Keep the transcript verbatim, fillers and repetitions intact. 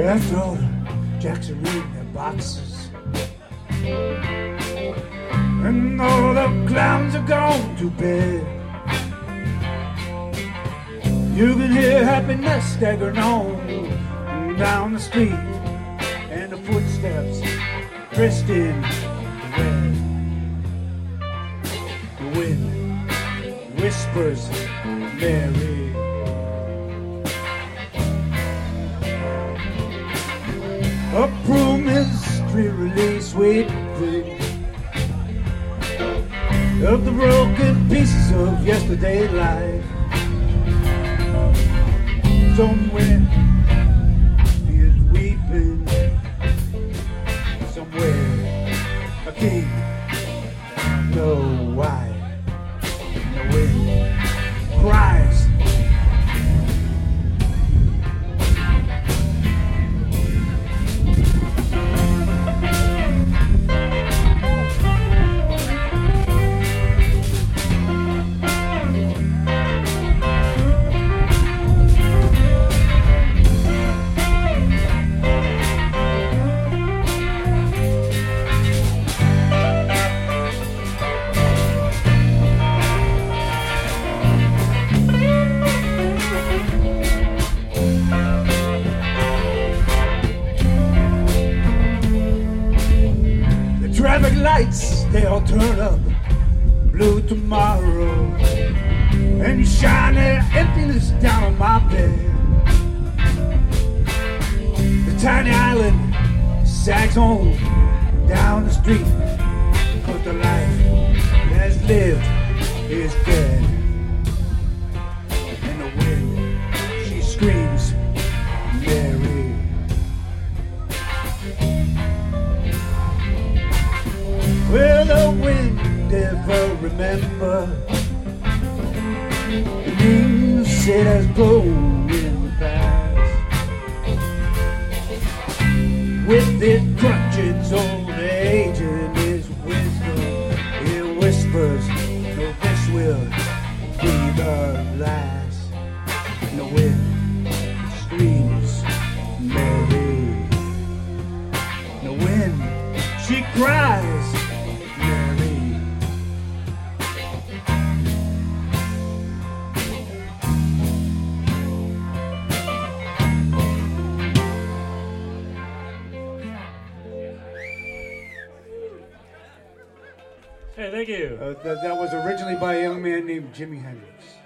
After all the jacks are in their boxes and all the clowns are gone to bed, you can hear happiness staggering on down the street, and the footsteps dressed in red. The wind whispers Mary. A prune mystery release weeping of the broken pieces of yesterday's life. Somewhere he is weeping, somewhere a king, no why, the wind cries. Traffic lights, they all turn up blue tomorrow, and you shine their emptiness down on my bed. The tiny island sags on down the street, but the life that's lived is dead. And the wind, she screams, Mary. Will the wind ever remember the news it has blown in the past? With its crutches, old age, and its wisdom, it whispers, no, this will be the last. And the wind screams, Mary. The wind, she cries, Hey, thank you. Uh, that, that was originally by a young man named Jimi Hendrix.